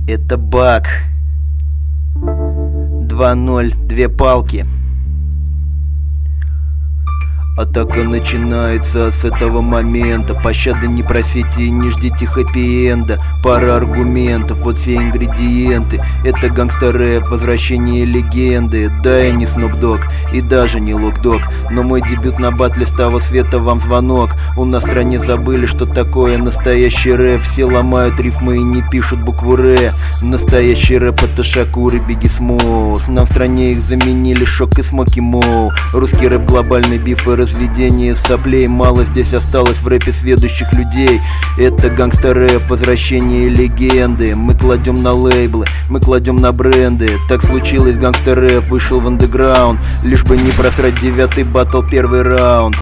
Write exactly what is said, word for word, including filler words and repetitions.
Это баг. два ноль, две палки. Атака начинается с этого момента. Пощады не просите и не ждите хэппи-энда. Пара аргументов, вот все ингредиенты. Это гангстер-рэп, возвращение легенды. Да, я не Snoop Dogg и даже не Luk Dog, но мой дебют на батле с того света вам звонок. У нас в стране забыли, что такое настоящий рэп. Все ломают рифмы и не пишут букву Р. Настоящий рэп — это Шакур и Бигги Смолс. Нам в стране их заменили Шок и Смоки Моу. Русский рэп — глобальный биф и разведение соплей. Мало здесь осталось в рэпе сведущих людей. Это гангстер-рэп, возвращение легенды. Мы кладем на лейблы, мы кладем на бренды. Так случилось, гангстер-рэп вышел в андеграунд, лишь бы не просрать девятый баттл, первый раунд.